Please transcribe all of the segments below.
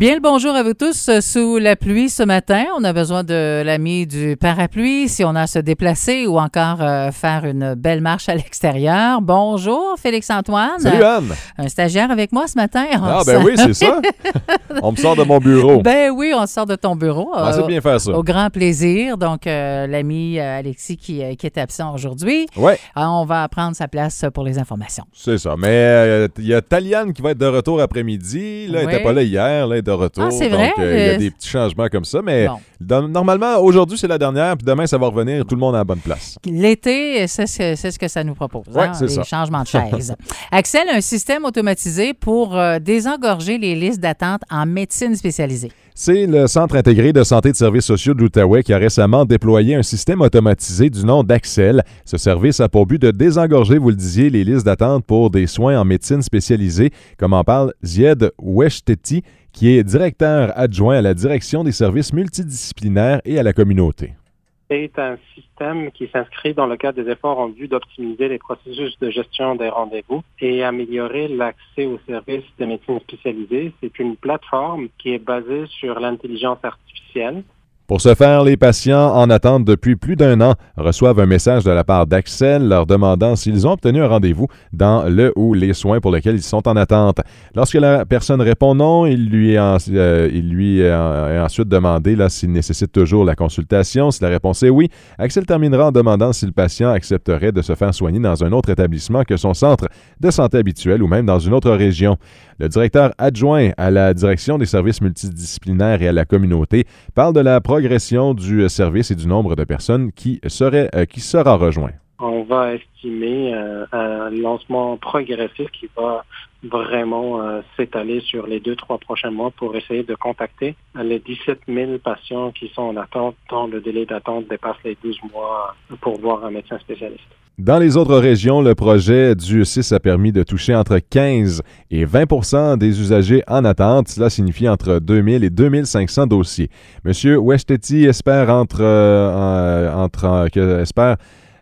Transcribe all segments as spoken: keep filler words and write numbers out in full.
Bien le bonjour à vous tous. Sous la pluie ce matin, on a besoin de l'ami du parapluie si on a à se déplacer ou encore euh, faire une belle marche à l'extérieur. Bonjour Félix-Antoine. Salut Anne. Un stagiaire avec moi ce matin. Ah ben oui, c'est ça. On me sort de mon bureau. Ben oui, on sort de ton bureau. Ah, c'est euh, bien faire ça. Au grand plaisir. Donc, euh, l'ami euh, Alexis qui, euh, qui est absent aujourd'hui. Oui. On va prendre sa place pour les informations. C'est ça. Mais il euh, y a Taliane qui va être de retour après-midi. Là, elle Oui. n'était pas là hier. Là, elle est de retour. Ah, c'est donc, vrai? il euh, y a des petits changements comme ça. Mais bon. dans, normalement, aujourd'hui, c'est la dernière. Puis demain, ça va revenir. Tout le monde à la bonne place. L'été, c'est ce, c'est ce que ça nous propose. Oui, hein, c'est les ça. changements de chaise. Accel a un système automatisé pour euh, désengorger les listes d'attente en médecine spécialisée. C'est le Centre intégré de santé et de services sociaux de l'Outaouais qui a récemment déployé un système automatisé du nom d'Accel. Ce service a pour but de désengorger, vous le disiez, les listes d'attente pour des soins en médecine spécialisée, comme en parle Zied Oueshteti, qui est directeur adjoint à la direction des services multidisciplinaires et à la communauté. C'est un système qui s'inscrit dans le cadre des efforts en vue d'optimiser les processus de gestion des rendez-vous et améliorer l'accès aux services de médecine spécialisée. C'est une plateforme qui est basée sur l'intelligence artificielle. Pour ce faire, les patients en attente depuis plus d'un an reçoivent un message de la part d'Accel leur demandant s'ils ont obtenu un rendez-vous dans le ou les soins pour lesquels ils sont en attente. Lorsque la personne répond non, il lui est, en, euh, il lui est, en, est ensuite demandé là, s'il nécessite toujours la consultation. Si la réponse est oui, Accel terminera en demandant si le patient accepterait de se faire soigner dans un autre établissement que son centre de santé habituel ou même dans une autre région. Le directeur adjoint à la direction des services multidisciplinaires et à la communauté parle de la progression du service et du nombre de personnes qui, seraient, euh, qui sera rejoint. On va estimer euh, un lancement progressif qui va vraiment euh, s'étaler sur les deux, trois prochains mois pour essayer de contacter les dix-sept mille patients qui sont en attente, dont le délai d'attente dépasse les douze mois pour voir un médecin spécialiste. Dans les autres régions, le projet du C I S a permis de toucher entre quinze et vingt pour cent des usagers en attente. Cela signifie entre deux mille et deux mille cinq cents dossiers. Monsieur Oueshteti espère, entre, euh, entre, euh, que, espère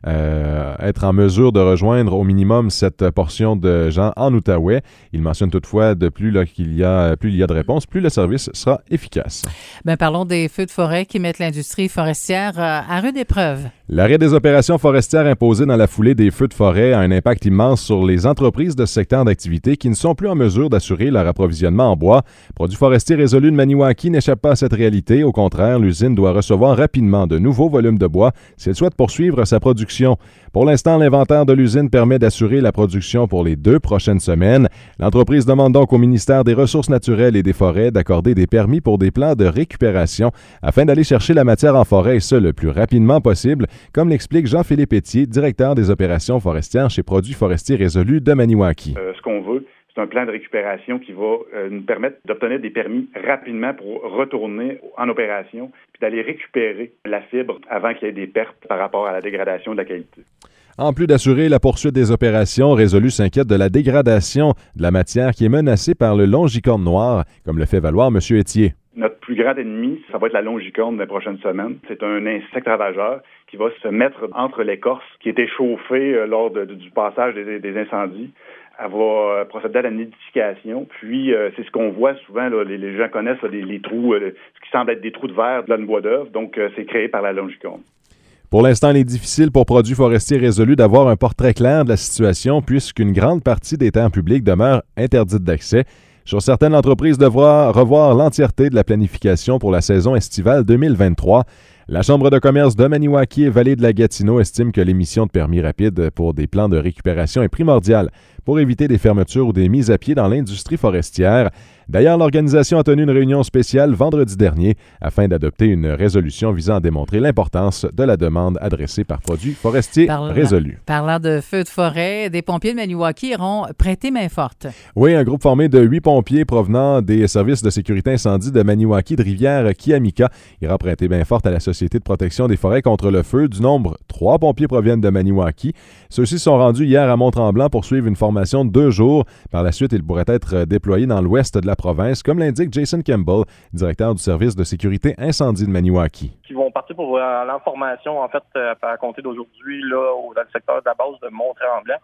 euh, être en mesure de rejoindre au minimum cette portion de gens en Outaouais. Il mentionne toutefois de plus là, qu'il y a, plus il y a de réponses, plus le service sera efficace. Bien, parlons des feux de forêt qui mettent l'industrie forestière euh, à rude épreuve. L'arrêt des opérations forestières imposées dans la foulée des feux de forêt a un impact immense sur les entreprises de ce secteur d'activité qui ne sont plus en mesure d'assurer leur approvisionnement en bois. Produits forestiers résolus de Maniwaki n'échappe pas à cette réalité. Au contraire, l'usine doit recevoir rapidement de nouveaux volumes de bois si elle souhaite poursuivre sa production. Pour l'instant, l'inventaire de l'usine permet d'assurer la production pour les deux prochaines semaines. L'entreprise demande donc au ministère des Ressources naturelles et des Forêts d'accorder des permis pour des plans de récupération afin d'aller chercher la matière en forêt et ce, le plus rapidement possible, comme l'explique Jean-Philippe Étier, directeur des opérations forestières chez Produits forestiers résolus de Maniwaki. Euh, ce qu'on veut, c'est un plan de récupération qui va euh, nous permettre d'obtenir des permis rapidement pour retourner en opération puis d'aller récupérer la fibre avant qu'il y ait des pertes par rapport à la dégradation de la qualité. En plus d'assurer la poursuite des opérations, Résolu s'inquiète de la dégradation de la matière qui est menacée par le longicorne noir, comme le fait valoir M. Étier. Notre plus grand ennemi, ça va être la longicorne des prochaines semaines. C'est un insecte ravageur qui va se mettre entre l'écorce qui est échauffée euh, lors de, du passage des, des incendies. Elle va procéder à la nidification. Puis, euh, c'est ce qu'on voit souvent, là, les, les gens connaissent là, les, les trous, euh, ce qui semble être des trous de verre de la bois d'œuvre. Donc, euh, c'est créé par la longicorne. Pour l'instant, il est difficile pour Produits forestiers résolus d'avoir un portrait clair de la situation puisqu'une grande partie des terres publiques demeure interdite d'accès. Sur certaines, l'entreprise devra revoir l'entièreté de la planification pour la saison estivale deux mille vingt-trois. La Chambre de commerce de Maniwaki et Vallée de la Gatineau estime que l'émission de permis rapide pour des plans de récupération est primordiale pour éviter des fermetures ou des mises à pied dans l'industrie forestière. D'ailleurs, l'organisation a tenu une réunion spéciale vendredi dernier afin d'adopter une résolution visant à démontrer l'importance de la demande adressée par Produits forestiers Parla- résolus. Parlant de feux de forêt, des pompiers de Maniwaki iront prêter main forte. Oui, un groupe formé de huit pompiers provenant des services de sécurité incendie de Maniwaki de Rivière-Kiamika ira prêter main forte à la Société de protection des forêts contre le feu. Du nombre, trois pompiers proviennent de Maniwaki. Ceux-ci sont rendus hier à Mont-Tremblant pour suivre une formation de deux jours. Par la suite, ils pourraient être déployés dans l'ouest de la province, comme l'indique Jason Campbell, directeur du service de sécurité incendie de Maniwaki. Qui vont partir pour l'information, en fait, à compter d'aujourd'hui, là, dans le secteur de la base de Mont-Tremblant.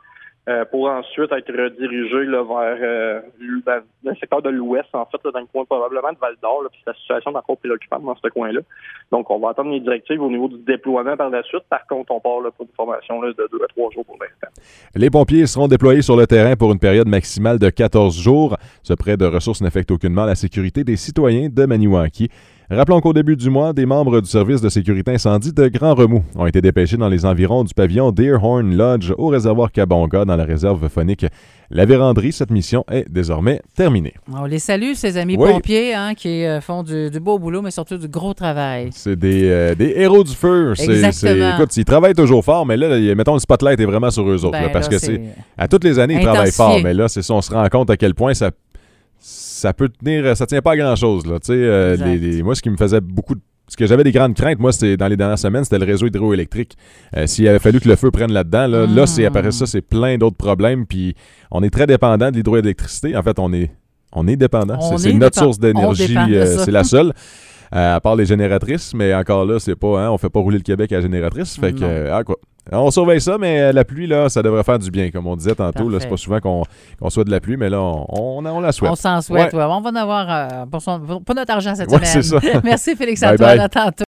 euh, pour ensuite être redirigé là, vers euh, dans le secteur de l'ouest, en fait, là, dans le coin probablement de Val-d'Or, là, puis la situation est encore préoccupante dans ce coin-là. Donc, on va attendre les directives au niveau du déploiement par la suite. Par contre, on part là, pour une formation là, de deux à trois jours pour l'instant. Les pompiers seront déployés sur le terrain pour une période maximale de quatorze jours. Ce prêt de ressources n'affecte aucunement la sécurité des citoyens de Maniwaki. Rappelons qu'au début du mois, des membres du service de sécurité incendie de Grand Remous ont été dépêchés dans les environs du pavillon Deerhorn Lodge au réservoir Kabonga dans la réserve faunique La Vérandrie. Cette mission est désormais terminée. On les salue, ces amis oui. pompiers hein, qui euh, font du, du beau boulot, mais surtout du gros travail. C'est des, euh, des héros du feu. C'est, Exactement. C'est, écoute, ils travaillent toujours fort, mais là, mettons, le spotlight est vraiment sur eux autres. Ben, là, parce là, que c'est, à toutes les années, ils travaillent fort, mais là, c'est ça, on se rend compte à quel point ça ça peut tenir, ça tient pas à grand-chose. Là, euh, les, les, moi, ce qui me faisait beaucoup de Ce que j'avais des grandes craintes, moi, c'était dans les dernières semaines, c'était le réseau hydroélectrique. Euh, s'il avait fallu que le feu prenne là-dedans, là, mmh. là c'est, après ça, c'est plein d'autres problèmes. Puis on est très dépendant de l'hydroélectricité. En fait, on est, on est dépendant. On c'est, est c'est notre dépend- source d'énergie. de Euh, c'est la seule. Euh, à part les génératrices, mais encore là, c'est pas, hein, on fait pas rouler le Québec à la génératrice. Fait que, euh, ah, quoi. On surveille ça, mais la pluie, là, ça devrait faire du bien, comme on disait tantôt. Là, c'est pas souvent qu'on, qu'on souhaite de la pluie, mais là, on, on, on la souhaite. On s'en souhaite, ouais. ouais. On va en avoir euh, pour, son, pour notre argent cette ouais, semaine. C'est ça. Merci Félix Bye Antoine, bye. à tantôt.